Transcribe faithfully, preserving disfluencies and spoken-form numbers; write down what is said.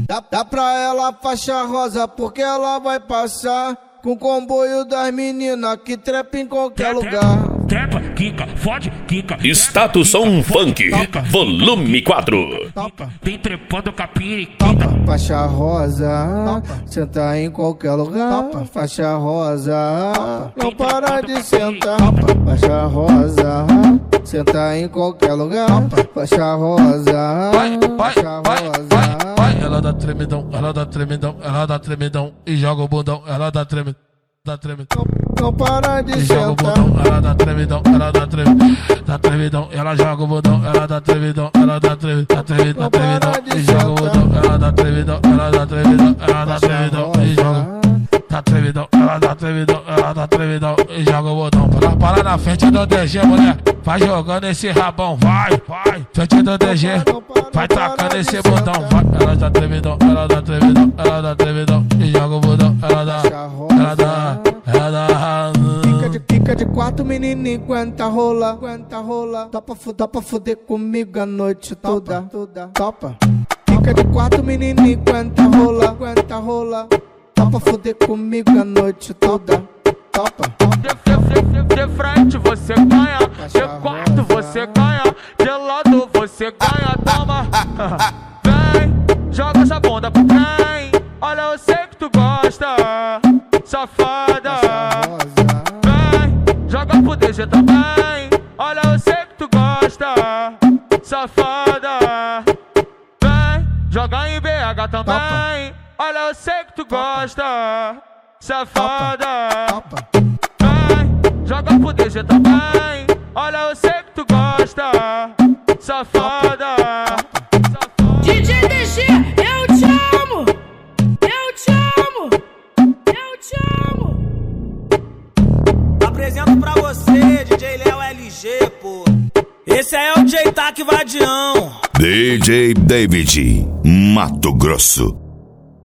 Dá, dá pra ela faixa rosa porque ela vai passar com o comboio das meninas que trepa em qualquer lugar. Trepa, quica, fode, quica. Status Som Funk, volume quatro. Vem trepando com a periquita. Faixa rosa, senta em qualquer lugar. Faixa rosa, não para de sentar. Faixa rosa, senta em qualquer lugar. Faixa rosa, faixa rosa. Ela dá tremidão, ela dá tremidão, ela dá tremidão e joga o bundão, ela dá tremidão. Dá tremidão, não para de e joga o sentar. bundão, ela dá tremidão, ela dá tremidão, dá tremidão, ela joga o bundão, ela dá tremidão, ela dá tremidão, dá tremidão, tremidão, e joga o bundão, ela dá tremidão, ela dá tremidão, ela dá tremidão, e joga, dá tremidão, ela dá tremidão, ela dá tremidão, e joga o bundão. Para, para na frente do D G, mulher, vai jogando esse rabão, vai, vai, frente do D G, vai tacando esse bundão, vai, ela dá tremidão, ela dá tremidão, ela dá tremidão, e joga o bundão, ela dá, ela dá. Pica de, pica de quatro, menininho, aguenta rola, aguenta rola. Topa, dá pra fuder comigo a noite toda, toda. Topa. Pica de quatro, menininho, aguenta rola, aguenta rola. Topa fuder comigo a noite toda. Topa. De, de, de, de frente você ganha, de quatro você ganha, de lado você ganha, toma. Vem, joga essa bunda pro trem. Olha, eu sei que tu gosta, safada. Vem, joga pro D G também. Olha, eu sei que tu gosta, safada. Vem, joga em B H também. Olha, eu sei que tu gosta, safada. Vem, joga pro D G também. Olha, eu sei que tu gosta, safada. D J D G, eu te amo, eu te amo, eu te amo. Apresento pra você, D J Léo L G, pô. Esse aí é o D J Tac Vadião. D J David, Mato Grosso.